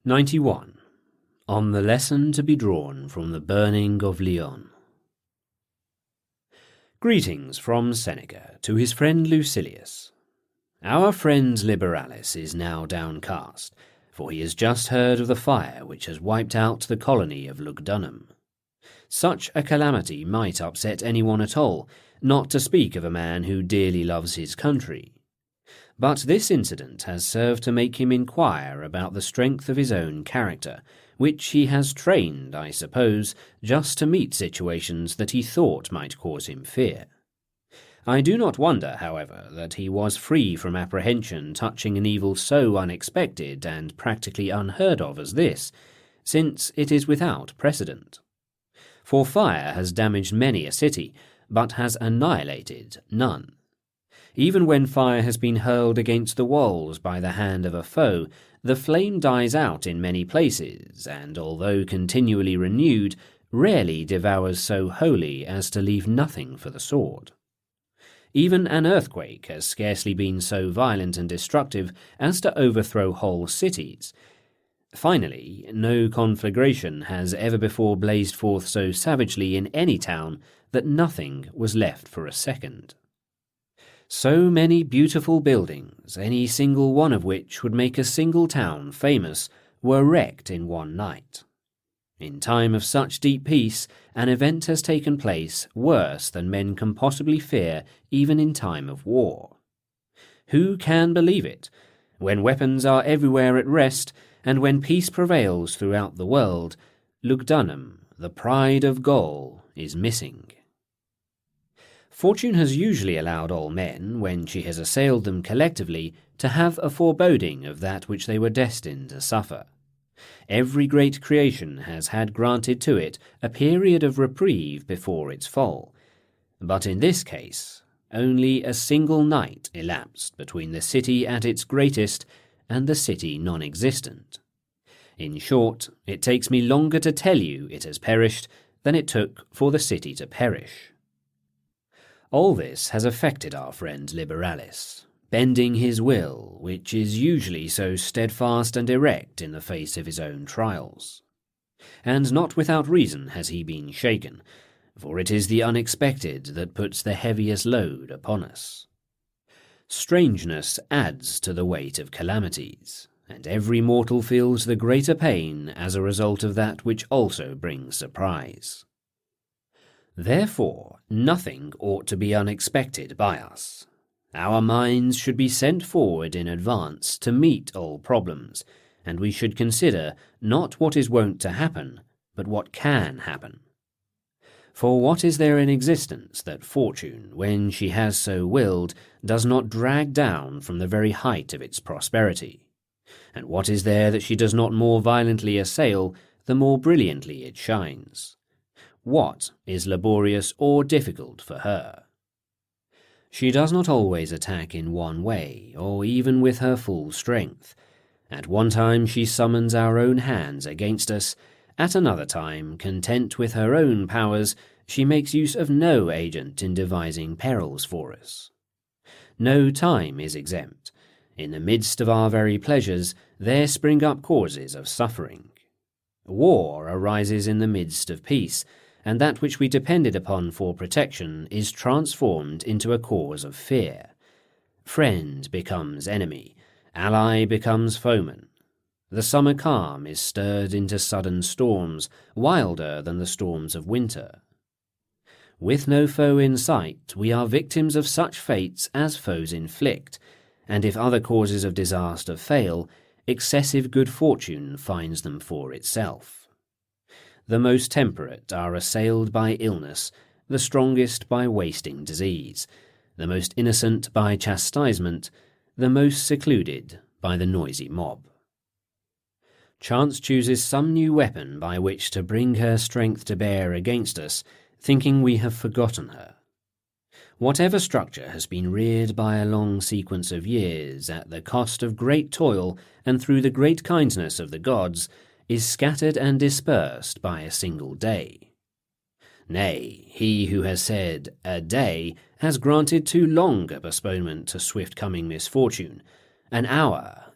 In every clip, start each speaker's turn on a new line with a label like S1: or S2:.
S1: 91. On the lesson to be drawn from the burning of Lyon. Greetings from Seneca to his friend Lucilius. Our friend Liberalis is now downcast, for he has just heard of the fire which has wiped out the colony of Lugdunum. Such a calamity might upset anyone at all, not to speak of a man who dearly loves his country. But this incident has served to make him inquire about the strength of his own character, which he has trained, I suppose, just to meet situations that he thought might cause him fear. I do not wonder, however, that he was free from apprehension touching an evil so unexpected and practically unheard of as this, since it is without precedent. For fire has damaged many a city, but has annihilated none. Even when fire has been hurled against the walls by the hand of a foe, the flame dies out in many places, and although continually renewed, rarely devours so wholly as to leave nothing for the sword. Even an earthquake has scarcely been so violent and destructive as to overthrow whole cities. Finally, no conflagration has ever before blazed forth so savagely in any town that nothing was left for a second. So many beautiful buildings, any single one of which would make a single town famous, were wrecked in one night. In time of such deep peace, an event has taken place worse than men can possibly fear even in time of war. Who can believe it? When weapons are everywhere at rest, and when peace prevails throughout the world, Lugdunum, the pride of Gaul, is missing. Fortune has usually allowed all men, when she has assailed them collectively, to have a foreboding of that which they were destined to suffer. Every great creation has had granted to it a period of reprieve before its fall, but in this case only a single night elapsed between the city at its greatest and the city non-existent. In short, it takes me longer to tell you it has perished than it took for the city to perish. All this has affected our friend Liberalis, bending his will, which is usually so steadfast and erect in the face of his own trials. And not without reason has he been shaken, for it is the unexpected that puts the heaviest load upon us. Strangeness adds to the weight of calamities, and every mortal feels the greater pain as a result of that which also brings surprise. Therefore, nothing ought to be unexpected by us. Our minds should be sent forward in advance to meet all problems, and we should consider not what is wont to happen, but what can happen. For what is there in existence that fortune, when she has so willed, does not drag down from the very height of its prosperity? And what is there that she does not more violently assail, the more brilliantly it shines? What is laborious or difficult for her? She does not always attack in one way, or even with her full strength. At one time she summons our own hands against us, at another time, content with her own powers, she makes use of no agent in devising perils for us. No time is exempt. In the midst of our very pleasures, there spring up causes of suffering. War arises in the midst of peace, and that which we depended upon for protection is transformed into a cause of fear. Friend becomes enemy, ally becomes foeman. The summer calm is stirred into sudden storms, wilder than the storms of winter. With no foe in sight, we are victims of such fates as foes inflict, and if other causes of disaster fail, excessive good fortune finds them for itself. The most temperate are assailed by illness, the strongest by wasting disease, the most innocent by chastisement, the most secluded by the noisy mob. Chance chooses some new weapon by which to bring her strength to bear against us, thinking we have forgotten her. Whatever structure has been reared by a long sequence of years at the cost of great toil and through the great kindness of the gods, is scattered and dispersed by a single day. Nay, he who has said a day has granted too long a postponement to swift-coming misfortune. An hour,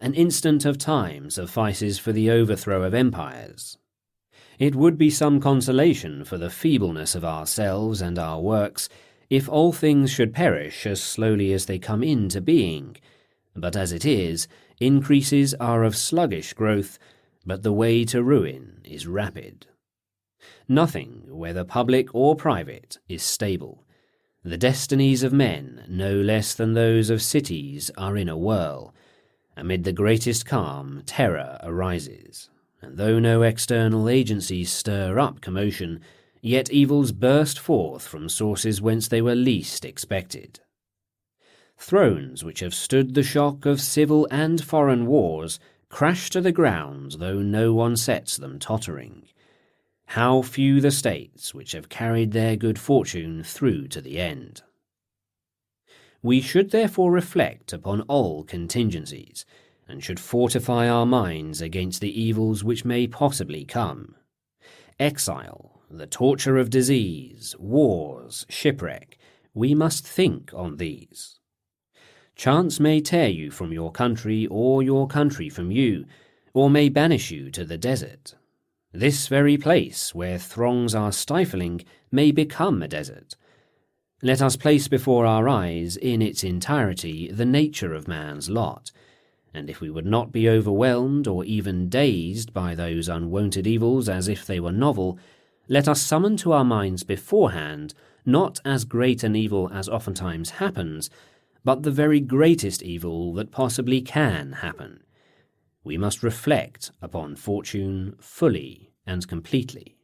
S1: An instant of time suffices for the overthrow of empires. It would be some consolation for the feebleness of ourselves and our works if all things should perish as slowly as they come into being, but as it is, increases are of sluggish growth, but the way to ruin is rapid. Nothing, whether public or private, is stable. The destinies of men, no less than those of cities, are in a whirl. Amid the greatest calm, terror arises, and though no external agencies stir up commotion, yet evils burst forth from sources whence they were least expected. Thrones which have stood the shock of civil and foreign wars crash to the ground though no one sets them tottering. How few the states which have carried their good fortune through to the end. We should therefore reflect upon all contingencies, and should fortify our minds against the evils which may possibly come. Exile, the torture of disease, wars, shipwreck, we must think on these. Chance may tear you from your country, or your country from you, or may banish you to the desert. This very place, where throngs are stifling, may become a desert. Let us place before our eyes, in its entirety, the nature of man's lot, and if we would not be overwhelmed or even dazed by those unwonted evils as if they were novel, let us summon to our minds beforehand, not as great an evil as oftentimes happens, but the very greatest evil that possibly can happen. We must reflect upon fortune fully and completely.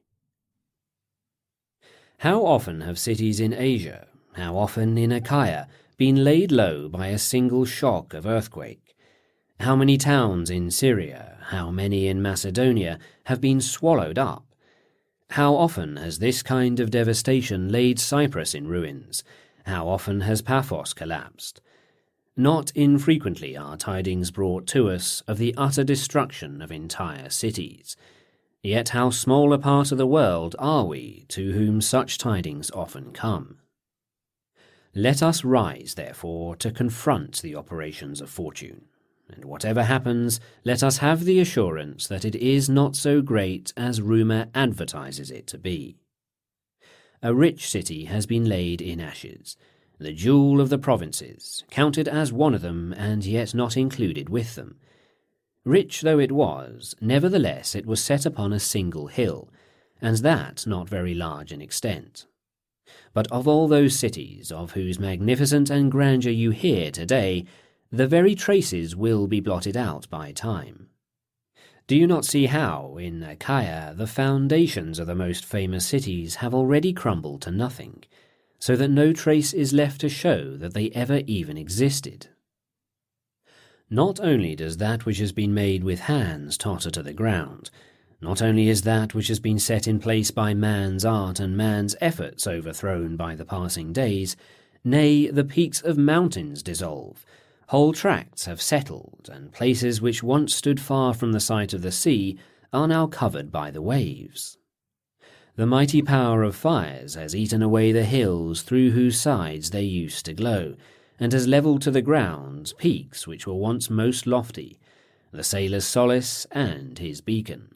S1: How often have cities in Asia, how often in Achaia, been laid low by a single shock of earthquake? How many towns in Syria, how many in Macedonia, have been swallowed up? How often has this kind of devastation laid Cyprus in ruins? How often has Paphos collapsed? Not infrequently are tidings brought to us of the utter destruction of entire cities. Yet how small a part of the world are we to whom such tidings often come? Let us rise, therefore, to confront the operations of fortune, and whatever happens, let us have the assurance that it is not so great as rumour advertises it to be. A rich city has been laid in ashes, the jewel of the provinces, counted as one of them and yet not included with them. Rich though it was, nevertheless it was set upon a single hill, and that not very large in extent. But of all those cities of whose magnificence and grandeur you hear today, the very traces will be blotted out by time. Do you not see how, in Achaia, the foundations of the most famous cities have already crumbled to nothing, so that no trace is left to show that they ever even existed? Not only does that which has been made with hands totter to the ground, not only is that which has been set in place by man's art and man's efforts overthrown by the passing days, nay, the peaks of mountains dissolve, whole tracts have settled, and places which once stood far from the sight of the sea are now covered by the waves. The mighty power of fires has eaten away the hills through whose sides they used to glow, and has levelled to the ground peaks which were once most lofty, the sailor's solace and his beacon.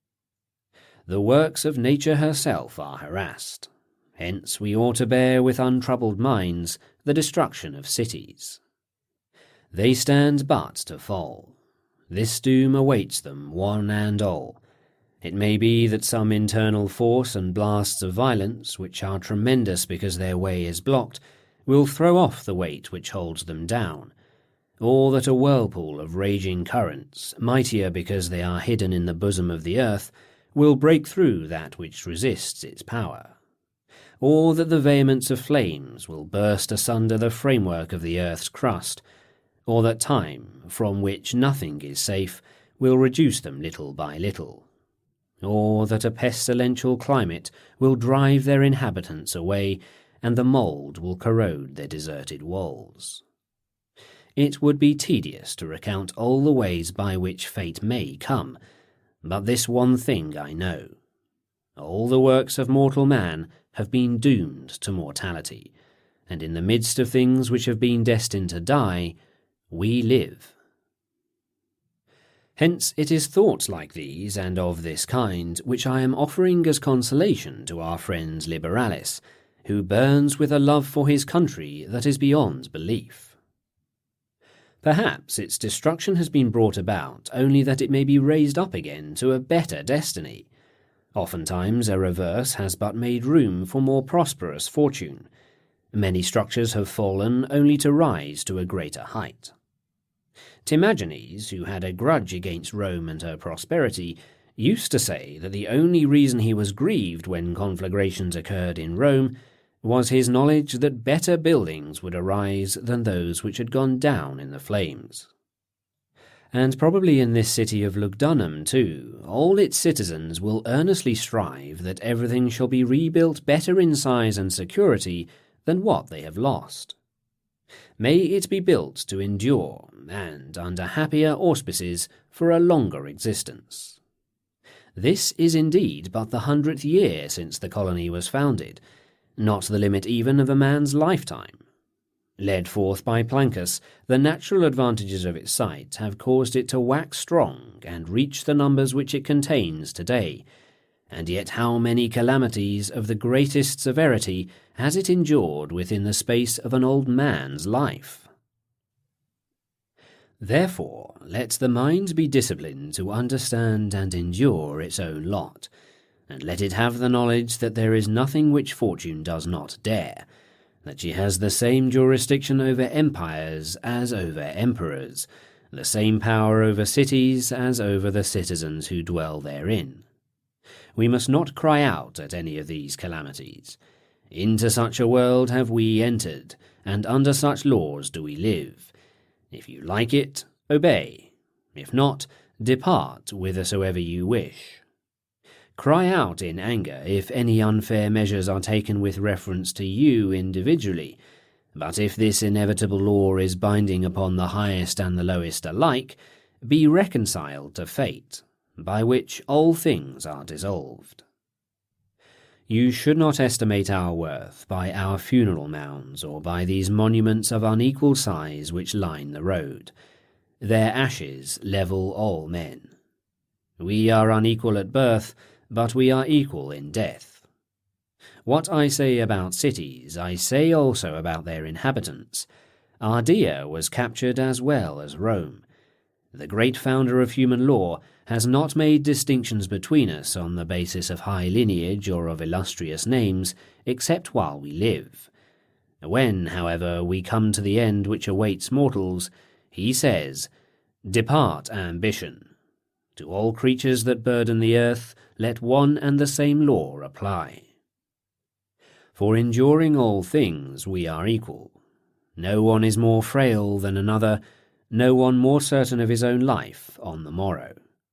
S1: The works of nature herself are harassed. Hence we ought to bear with untroubled minds the destruction of cities. They stand but to fall. This doom awaits them, one and all. It may be that some internal force and blasts of violence, which are tremendous because their way is blocked, will throw off the weight which holds them down, or that a whirlpool of raging currents, mightier because they are hidden in the bosom of the earth, will break through that which resists its power, or that the vehemence of flames will burst asunder the framework of the earth's crust, or that time, from which nothing is safe, will reduce them little by little, or that a pestilential climate will drive their inhabitants away, and the mould will corrode their deserted walls. It would be tedious to recount all the ways by which fate may come, but this one thing I know. All the works of mortal man have been doomed to mortality, and in the midst of things which have been destined to die, we live. Hence it is thoughts like these and of this kind which I am offering as consolation to our friend Liberalis, who burns with a love for his country that is beyond belief. Perhaps its destruction has been brought about only that it may be raised up again to a better destiny. Oftentimes a reverse has but made room for more prosperous fortune. Many structures have fallen only to rise to a greater height. Timagenes, who had a grudge against Rome and her prosperity, used to say that the only reason he was grieved when conflagrations occurred in Rome was his knowledge that better buildings would arise than those which had gone down in the flames. And probably in this city of Lugdunum, too, all its citizens will earnestly strive that everything shall be rebuilt better in size and security than what they have lost. May it be built to endure, and under happier auspices for a longer existence. This is indeed but the 100th year since the colony was founded, not the limit even of a man's lifetime. Led forth by Plancus, the natural advantages of its site have caused it to wax strong and reach the numbers which it contains today, and yet how many calamities of the greatest severity has it endured within the space of an old man's life? Therefore, let the mind be disciplined to understand and endure its own lot, and let it have the knowledge that there is nothing which fortune does not dare, that she has the same jurisdiction over empires as over emperors, the same power over cities as over the citizens who dwell therein. We must not cry out at any of these calamities. Into such a world have we entered, and under such laws do we live. If you like it, obey. If not, depart whithersoever you wish. Cry out in anger if any unfair measures are taken with reference to you individually, but if this inevitable law is binding upon the highest and the lowest alike, be reconciled to fate, by which all things are dissolved. You should not estimate our worth by our funeral mounds or by these monuments of unequal size which line the road. Their ashes level all men. We are unequal at birth, but we are equal in death. What I say about cities, I say also about their inhabitants. Ardea was captured as well as Rome. The great founder of human law has not made distinctions between us on the basis of high lineage or of illustrious names, except while we live. When, however, we come to the end which awaits mortals, he says, "Depart, ambition. To all creatures that burden the earth, let one and the same law apply. For enduring all things we are equal. No one is more frail than another, no one more certain of his own life on the morrow."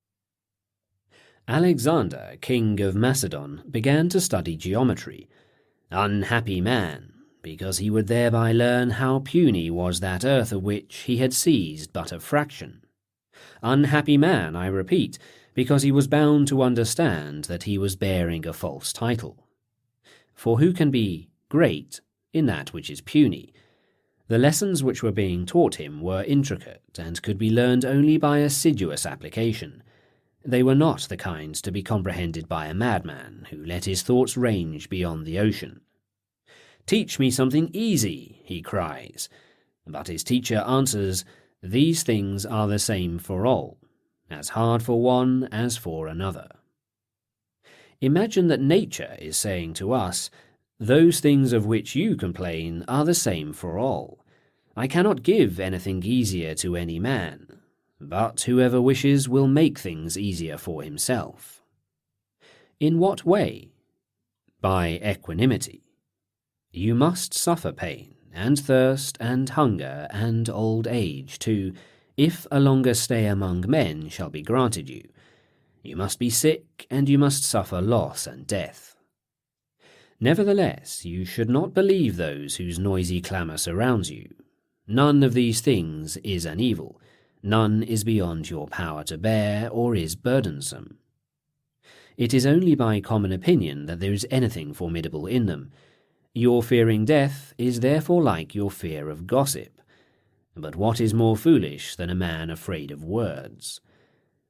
S1: Alexander, king of Macedon, began to study geometry. Unhappy man, because he would thereby learn how puny was that earth of which he had seized but a fraction. Unhappy man, I repeat, because he was bound to understand that he was bearing a false title. For who can be great in that which is puny? The lessons which were being taught him were intricate and could be learned only by assiduous application. They were not the kind to be comprehended by a madman who let his thoughts range beyond the ocean. "Teach me something easy," he cries. But his teacher answers, "These things are the same for all, as hard for one as for another." Imagine that nature is saying to us, "Those things of which you complain are the same for all. I cannot give anything easier to any man, but whoever wishes will make things easier for himself." In what way? By equanimity. You must suffer pain, and thirst, and hunger, and old age too, if a longer stay among men shall be granted you. You must be sick, and you must suffer loss and death. Nevertheless, you should not believe those whose noisy clamour surrounds you. None of these things is an evil. None is beyond your power to bear, or is burdensome. It is only by common opinion that there is anything formidable in them. Your fearing death is therefore like your fear of gossip. But what is more foolish than a man afraid of words?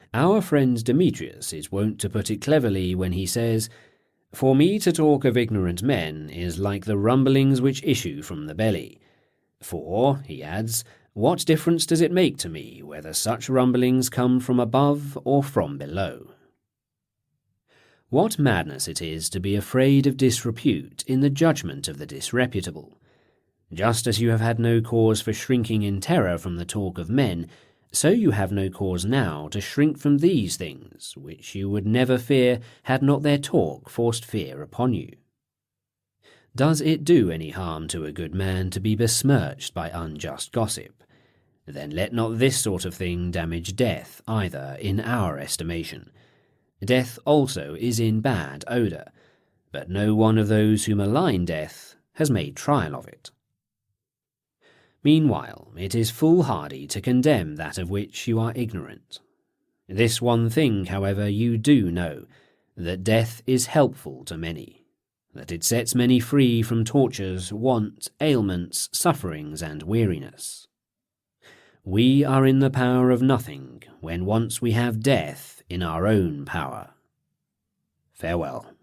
S1: Our friend Demetrius is wont to put it cleverly when he says, "For me to talk of ignorant men is like the rumblings which issue from the belly. For," he adds, "what difference does it make to me whether such rumblings come from above or from below?" What madness it is to be afraid of disrepute in the judgment of the disreputable. Just as you have had no cause for shrinking in terror from the talk of men, so you have no cause now to shrink from these things, which you would never fear had not their talk forced fear upon you. Does it do any harm to a good man to be besmirched by unjust gossip? Then let not this sort of thing damage death either in our estimation. Death also is in bad odour, but no one of those who malign death has made trial of it. Meanwhile, it is foolhardy to condemn that of which you are ignorant. This one thing, however, you do know, that death is helpful to many, that it sets many free from tortures, want, ailments, sufferings, and weariness. We are in the power of nothing when once we have death in our own power. Farewell.